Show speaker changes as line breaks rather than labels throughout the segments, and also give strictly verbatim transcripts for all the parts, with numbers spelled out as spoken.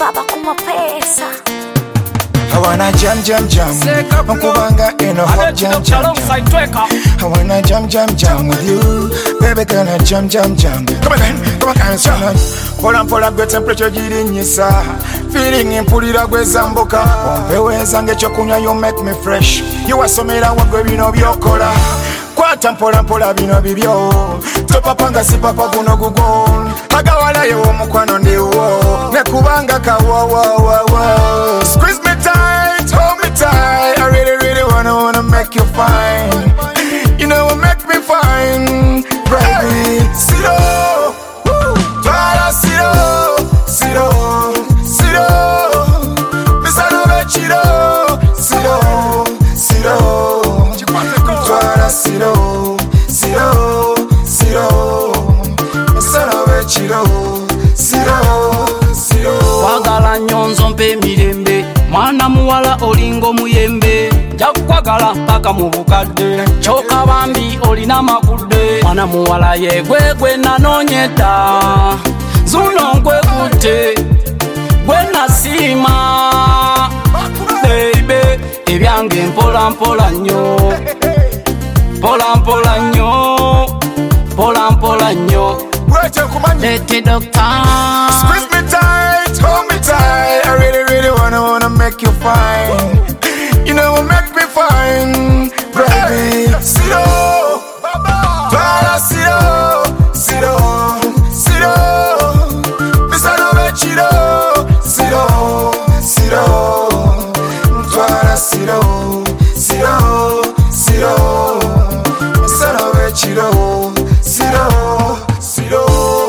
baba kuma pesa.
I wanna jam jam jam, Nkubanga in a hot jam jam jam. I wanna jam jam jam with you, baby girl, I jam jam jam. Come again, come again, son. Pull and pull up, good temperature, get in your sa. Feeling in put it up with Zamboka. Always and get your kunya, you make me fresh. You are so made I want going of your color. Quantum pull and pull up in a video. Topapanga si papa guno gugon. Agawala yo mukwano ndi wo. Nekubanga ka wa wa wa wa. Squeeze me tight, hold me tight. I really really wanna wanna make you fine. You know what make me fine, baby. Siro, twala siro, siro, siro. Misano bechiro, siro, siro. Twala siro, siro, siro. Misano bechiro, siro, siro.
Wagala nyonzo mpe mirembe, mwana muwala olingo muyembe. Jakwagala mpaka mu bukadde, choka bambi olina makude. Mwana muwala yegwe gwe nanonyeta, zuno nkwe kutte, gwe nasima. Baby, ebyange mpola mpola nnyo, mpola mpola nnyo, mpola mpola nnyo. Lete doctor,
squeeze me tight, hold me tight. I really really wanna wanna make you fine. You know what make me fine, baby. Siro, twala siro, siro, siro. Misano bechiro, siro, siro. Twala siro, siro, siro. Misano bechiro, siro, siro.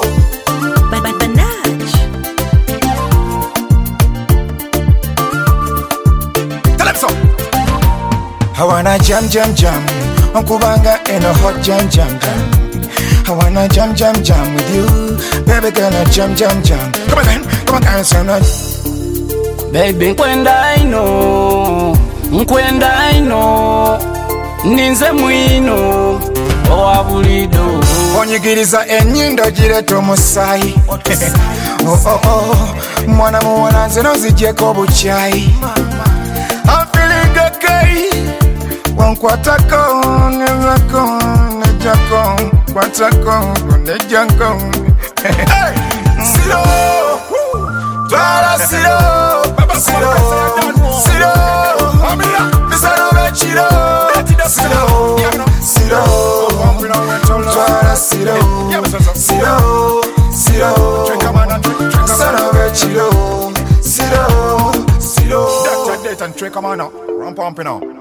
I wanna jam jam jam, Nkubanga in a hot jam jam jam. I wanna jam jam jam with you, baby girl, I jam jam jam. Come again, come again, son.
Baby nkwenda ino, nkwenda ino, ninze mwino, owa bulido.
Onyigiriza enyindo gireto musai. Oh oh oh, mwana muwana nze nozijeko buchai. I'm feeling okay. Wankwatako, nezako, nejako, kwatako, nejako. Siro, twala siro, siro, siro. Misano bechiro, siro, siro. Twala siro, siro, siro. Misano bechiro, siro, siro.
Date and trick, come on now. Rum pumping now.